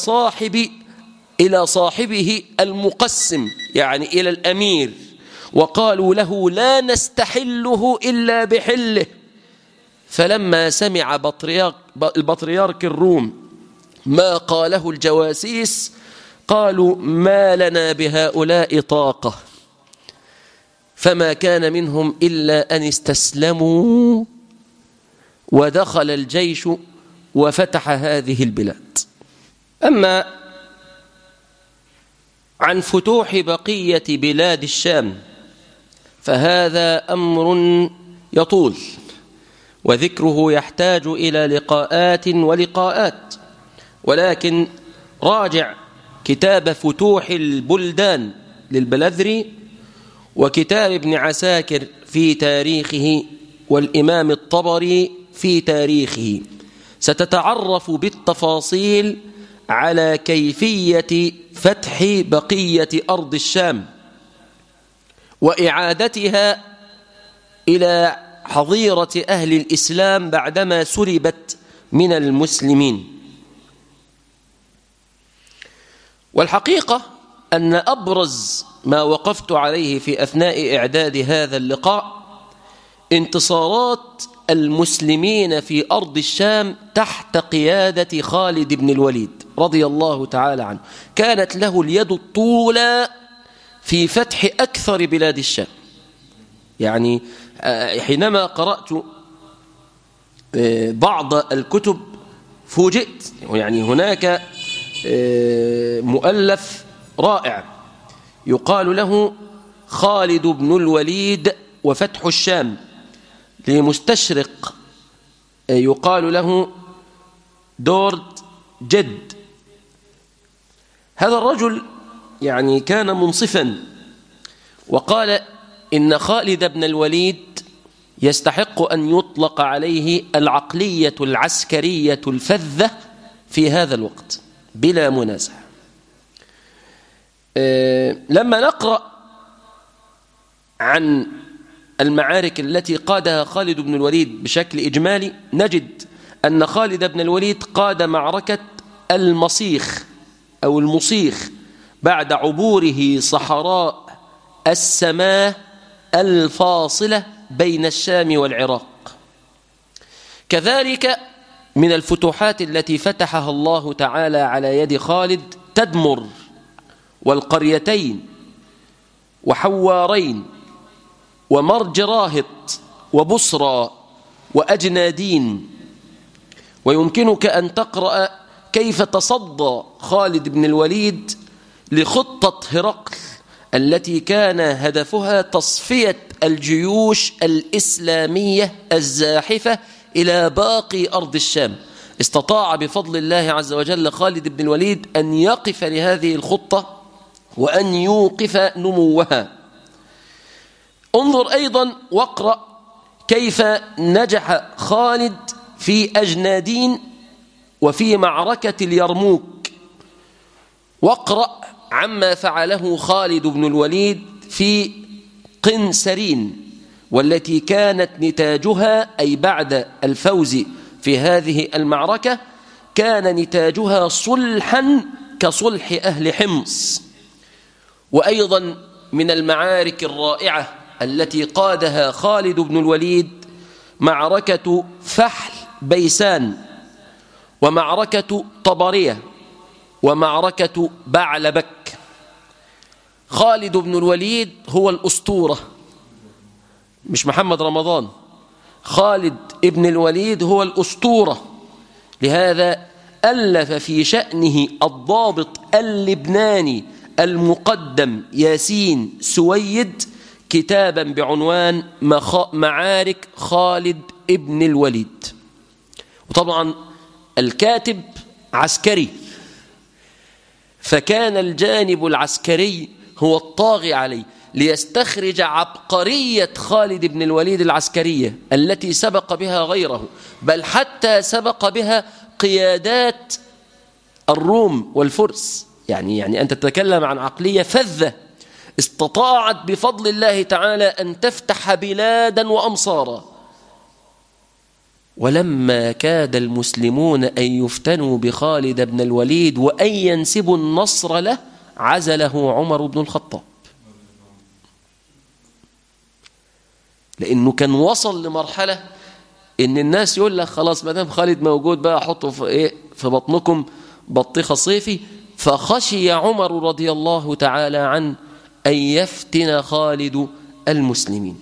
إلى صاحبه المقسم، يعني إلى الأمير، وقالوا له لا نستحله إلا بحله. فلما سمع البطريرك الروم ما قاله الجواسيس قالوا ما لنا بهؤلاء طاقة، فما كان منهم إلا أن استسلموا ودخل الجيش وفتح هذه البلاد. أما عن فتوح بقية بلاد الشام فهذا أمر يطول، وذكره يحتاج إلى لقاءات ولقاءات، ولكن راجع كتاب فتوح البلدان للبلذري وكتاب ابن عساكر في تاريخه والإمام الطبري في تاريخه، ستتعرف بالتفاصيل على كيفية فتح بقية أرض الشام وإعادتها إلى حظيرة أهل الإسلام بعدما سلبت من المسلمين. والحقيقة أن أبرز ما وقفت عليه في أثناء إعداد هذا اللقاء انتصارات المسلمين في أرض الشام تحت قيادة خالد بن الوليد رضي الله تعالى عنه. كانت له اليد الطولى في فتح أكثر بلاد الشام. يعني حينما قرأت بعض الكتب فوجئت، يعني هناك مؤلف رائع يقال له خالد بن الوليد وفتح الشام لمستشرق يقال له دورد جد. هذا الرجل يعني كان منصفا وقال إن خالد بن الوليد يستحق أن يطلق عليه العقلية العسكرية الفذة في هذا الوقت بلا منازع. لما نقرأ عن المعارك التي قادها خالد بن الوليد بشكل إجمالي نجد أن خالد بن الوليد قاد معركة المصيخ أو المصيخ بعد عبوره صحراء السماء الفاصلة بين الشام والعراق. كذلك من الفتوحات التي فتحها الله تعالى على يد خالد تدمر والقريتين وحوارين ومرج راهط وبصرى وأجنادين. ويمكنك أن تقرأ كيف تصدى خالد بن الوليد لخطة هرقل التي كان هدفها تصفية الجيوش الإسلامية الزاحفة إلى باقي أرض الشام. استطاع بفضل الله عز وجل خالد بن الوليد أن يقف لهذه الخطة وأن يوقف نموها. انظر أيضا واقرأ كيف نجح خالد في أجنادين وفي معركة اليرموك، واقرأ عما فعله خالد بن الوليد في قنسرين والتي كانت نتاجها أي بعد الفوز في هذه المعركة كان نتاجها صلحا كصلح أهل حمص. وأيضا من المعارك الرائعة التي قادها خالد بن الوليد معركة فحل بيسان ومعركة طبرية ومعركة بعلبك. خالد بن الوليد هو الأسطورة مش محمد رمضان، خالد بن الوليد هو الأسطورة. لهذا ألف في شأنه الضابط اللبناني المقدم ياسين سويد كتابا بعنوان معارك خالد بن الوليد. وطبعا الكاتب عسكري، فكان الجانب العسكري هو الطاغي عليه ليستخرج عبقرية خالد بن الوليد العسكرية التي سبق بها غيره، بل حتى سبق بها قيادات الروم والفرس. يعني أنت تتكلم عن عقلية فذة استطاعت بفضل الله تعالى أن تفتح بلادا وأمصارا. ولما كاد المسلمون أن يفتنوا بخالد بن الوليد وأن ينسبوا النصر له عزله عمر بن الخطاب، لأنه كان وصل لمرحلة إن الناس يقول لك خلاص ما دام خالد موجود بقى حطوا في بطنكم بطيخة صيفي. فخشي عمر رضي الله تعالى عنه أن يفتن خالد المسلمين.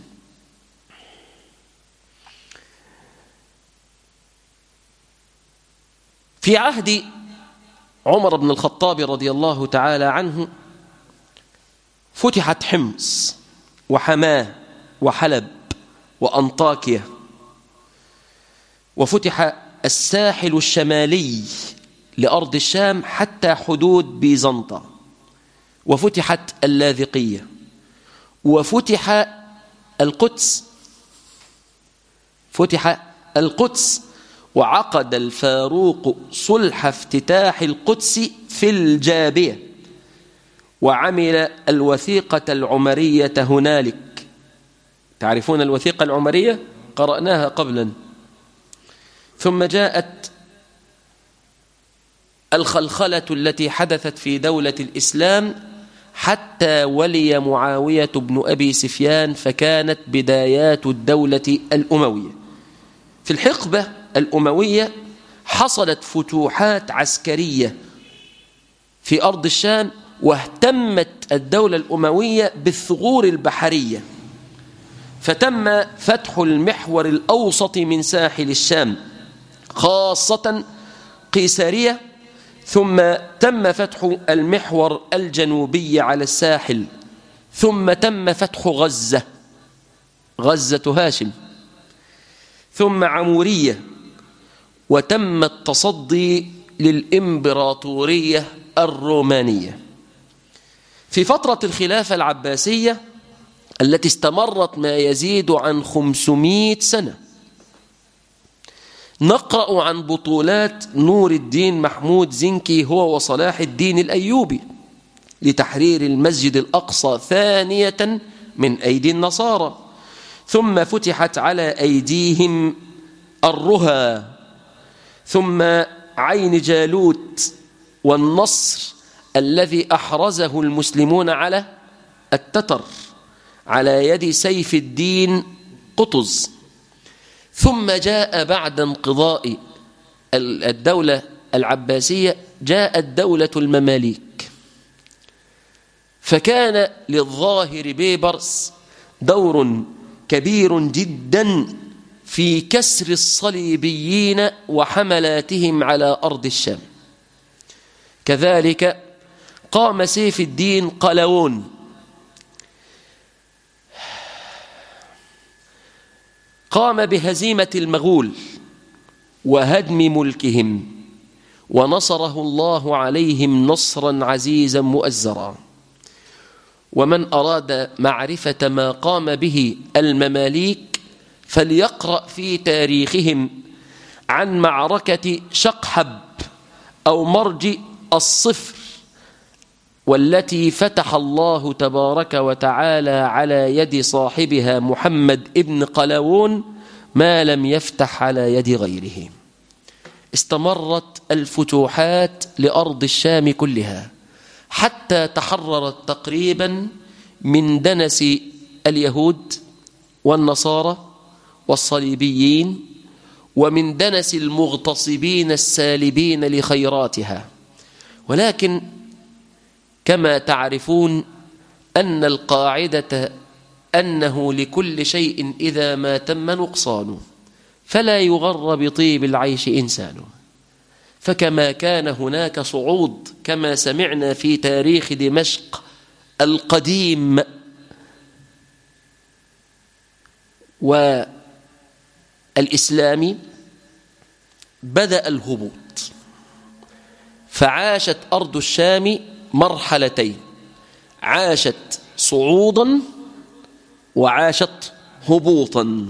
في عهد عمر بن الخطاب رضي الله تعالى عنه فتحت حمص وحماه وحلب وأنطاكيا، وفتح الساحل الشمالي لأرض الشام حتى حدود بيزنطة، وفتحت اللاذقية، وفتح القدس. فتح القدس، وعقد الفاروق صلح افتتاح القدس في الجابية، وعمل الوثيقة العمرية هنالك. تعرفون الوثيقة العمرية؟ قرأناها قبلا. ثم جاءت الخلخلة التي حدثت في دولة الإسلام حتى ولي معاوية بن أبي سفيان، فكانت بدايات الدولة الأموية. في الحقبة الأموية حصلت فتوحات عسكرية في أرض الشام، واهتمت الدولة الأموية بالثغور البحرية، فتم فتح المحور الأوسط من ساحل الشام خاصة قيسارية، ثم تم فتح المحور الجنوبي على الساحل، ثم تم فتح غزة هاشم، ثم عمورية، وتم التصدي للإمبراطورية الرومانية. في فترة الخلافة العباسية التي استمرت ما يزيد عن 500 سنة نقرأ عن بطولات نور الدين محمود زنكي هو وصلاح الدين الأيوبي لتحرير المسجد الأقصى ثانية من أيدي النصارى، ثم فتحت على أيديهم الرها، ثم عين جالوت، والنصر الذي أحرزه المسلمون على التتر على يد سيف الدين قطز. ثم جاء بعد انقضاء الدولة العباسية جاءت دولة المماليك، فكان للظاهر بيبرس دور كبير جدا في كسر الصليبيين وحملاتهم على أرض الشام. كذلك قام سيف الدين قلاوون قام بهزيمة المغول وهدم ملكهم، ونصره الله عليهم نصرا عزيزا مؤزرا. ومن أراد معرفة ما قام به المماليك فليقرأ في تاريخهم عن معركة شقحب أو مرج الصفر، والتي فتح الله تبارك وتعالى على يد صاحبها محمد ابن قلاوون ما لم يفتح على يد غيره. استمرت الفتوحات لأرض الشام كلها حتى تحررت تقريبا من دنس اليهود والنصارى والصليبيين، ومن دنس المغتصبين السالبين لخيراتها. ولكن كما تعرفون أن القاعدة أنه لكل شيء إذا ما تم نقصانه فلا يغر بطيب العيش إنسان. فكما كان هناك صعود كما سمعنا في تاريخ دمشق القديم والإسلامي، بدأ الهبوط، فعاشت أرض الشام مرحلتين: عاشت صعودا وعاشت هبوطا.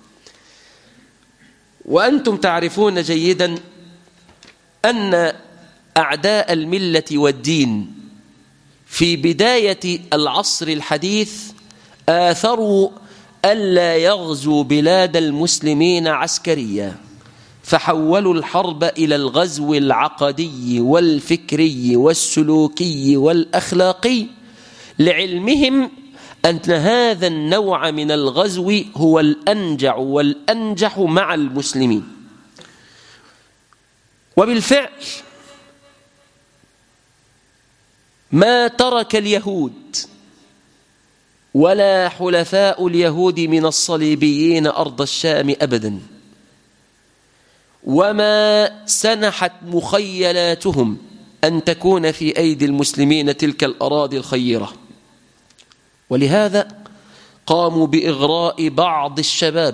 وأنتم تعرفون جيدا أن أعداء الملة والدين في بداية العصر الحديث آثروا ألا يغزو بلاد المسلمين عسكريا، فحولوا الحرب إلى الغزو العقدي والفكري والسلوكي والأخلاقي، لعلمهم أن هذا النوع من الغزو هو الأنجع والأنجح مع المسلمين. وبالفعل ما ترك اليهود ولا حلفاء اليهود من الصليبيين أرض الشام أبدا، وما سنحت مخيلاتهم أن تكون في أيدي المسلمين تلك الأراضي الخيرة. ولهذا قاموا بإغراء بعض الشباب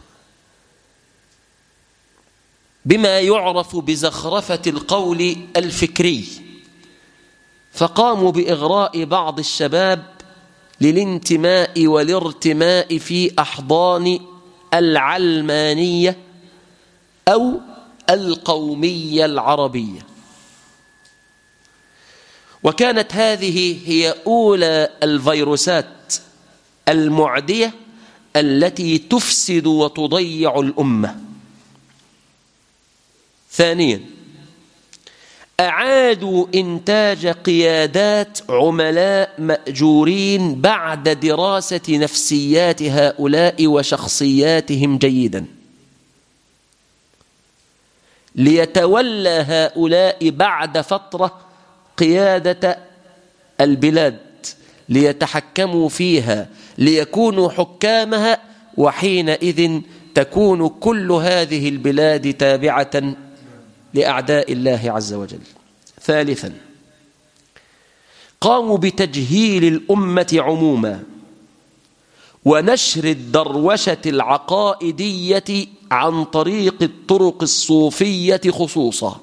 بما يعرف بزخرفة القول الفكري، فقاموا بإغراء بعض الشباب للانتماء والارتماء في أحضان العلمانية أو القومية العربية. وكانت هذه هي أولى الفيروسات المعدية التي تفسد وتضيع الأمة. ثانيا، أعادوا إنتاج قيادات عملاء مأجورين بعد دراسة نفسيات هؤلاء وشخصياتهم جيدا، ليتولى هؤلاء بعد فترة قيادة البلاد، ليتحكموا فيها، ليكونوا حكامها، وحينئذ تكون كل هذه البلاد تابعة لأعداء الله عز وجل. ثالثا، قاموا بتجهيل الأمة عموما ونشر الدروشة العقائدية عن طريق الطرق الصوفية خصوصا،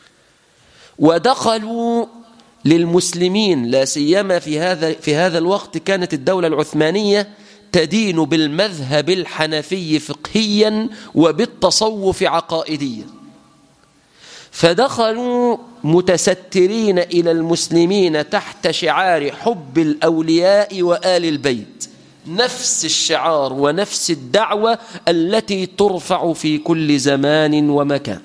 ودخلوا للمسلمين لا سيما في هذا الوقت كانت الدولة العثمانية تدين بالمذهب الحنفي فقهيا وبالتصوف عقائديا، فدخلوا متسترين إلى المسلمين تحت شعار حب الأولياء وآل البيت، نفس الشعار ونفس الدعوة التي ترفع في كل زمان ومكان.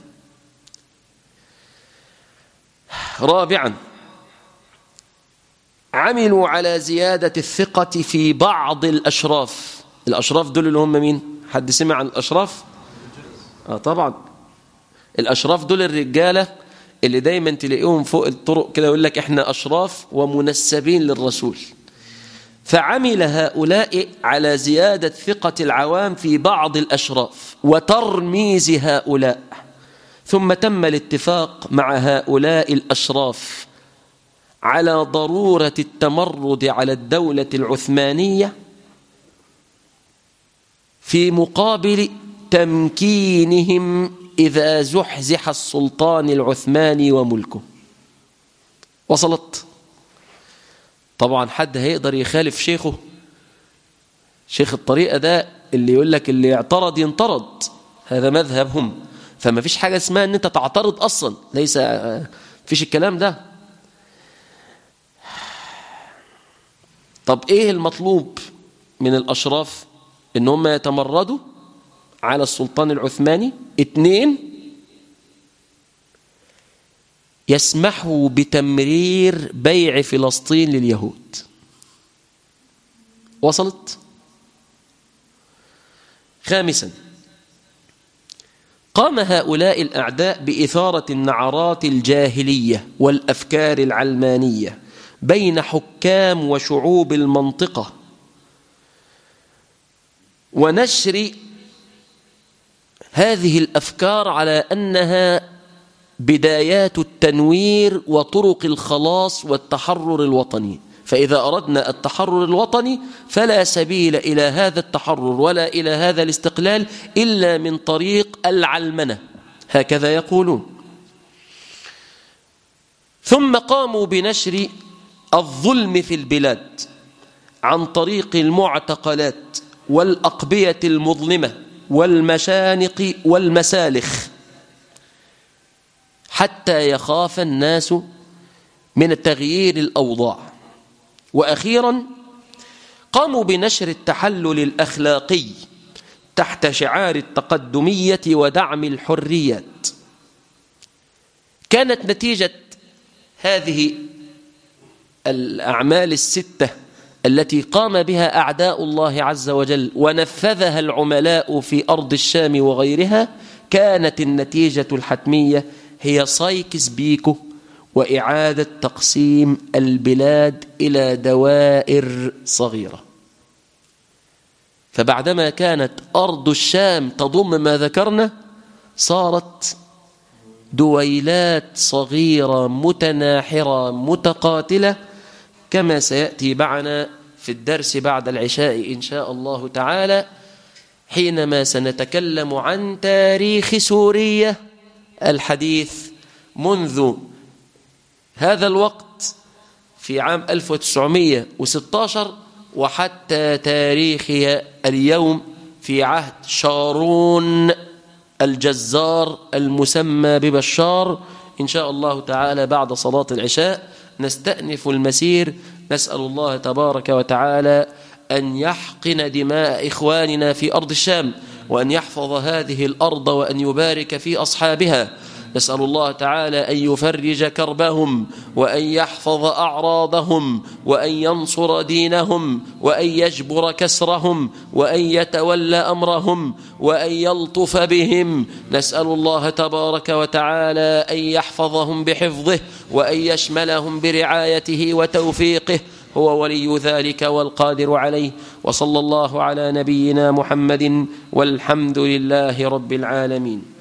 رابعا، عملوا على زيادة الثقة في بعض الأشراف. الأشراف دول اللي هم مين؟ حد سمع عن الأشراف؟ طبعا الأشراف دول الرجالة اللي دايما تلاقيهم فوق الطرق كده يقول لك احنا أشراف ومنسبين للرسول. فعمل هؤلاء على زيادة ثقة العوام في بعض الأشراف وترميز هؤلاء، ثم تم الاتفاق مع هؤلاء الأشراف على ضرورة التمرد على الدولة العثمانية في مقابل تمكينهم إذا زحزح السلطان العثماني وملكه. وصلت؟ طبعا حد هيقدر يخالف شيخه؟ شيخ الطريقة ده اللي يقول لك اللي يعترض ينطرد، هذا مذهبهم، فما فيش حاجة اسمها ان انت تعترض اصلا، ليس فيش الكلام ده. طب ايه المطلوب من الاشراف؟ ان هم يتمردوا على السلطان العثماني. 2، يسمحوا بتمرير بيع فلسطين لليهود. وصلت؟ 5، قام هؤلاء الأعداء بإثارة النعرات الجاهلية والأفكار العلمانية بين حكام وشعوب المنطقة، ونشر هذه الأفكار على أنها بدايات التنوير وطرق الخلاص والتحرر الوطني. فإذا أردنا التحرر الوطني فلا سبيل إلى هذا التحرر ولا إلى هذا الاستقلال إلا من طريق العلمنة، هكذا يقولون. ثم قاموا بنشر الظلم في البلاد عن طريق المعتقلات والأقبية المظلمة والمشانق والمسالخ، حتى يخاف الناس من تغيير الأوضاع. وأخيرا قاموا بنشر التحلل الأخلاقي تحت شعار التقدمية ودعم الحريات. كانت نتيجة هذه الأعمال الستة التي قام بها أعداء الله عز وجل ونفذها العملاء في أرض الشام وغيرها، كانت النتيجة الحتمية هي سايكس بيكو وإعادة تقسيم البلاد إلى دوائر صغيرة. فبعدما كانت أرض الشام تضم ما ذكرنا، صارت دويلات صغيرة متناحرة متقاتلة، كما سيأتي معنا في الدرس بعد العشاء إن شاء الله تعالى، حينما سنتكلم عن تاريخ سوريا الحديث منذ هذا الوقت في عام 1916 وحتى تاريخها اليوم في عهد شارون الجزار المسمى ببشار. إن شاء الله تعالى بعد صلاة العشاء نستأنف المسير، نسأل الله تبارك وتعالى أن يحقن دماء إخواننا في أرض الشام، وأن يحفظ هذه الأرض، وأن يبارك في أصحابها. نسأل الله تعالى أن يفرج كربهم، وأن يحفظ أعراضهم، وأن ينصر دينهم، وأن يجبر كسرهم، وأن يتولى أمرهم، وأن يلطف بهم. نسأل الله تبارك وتعالى أن يحفظهم بحفظه، وأن يشملهم برعايته وتوفيقه، هو ولي ذلك والقادر عليه. وصلى الله على نبينا محمد، والحمد لله رب العالمين.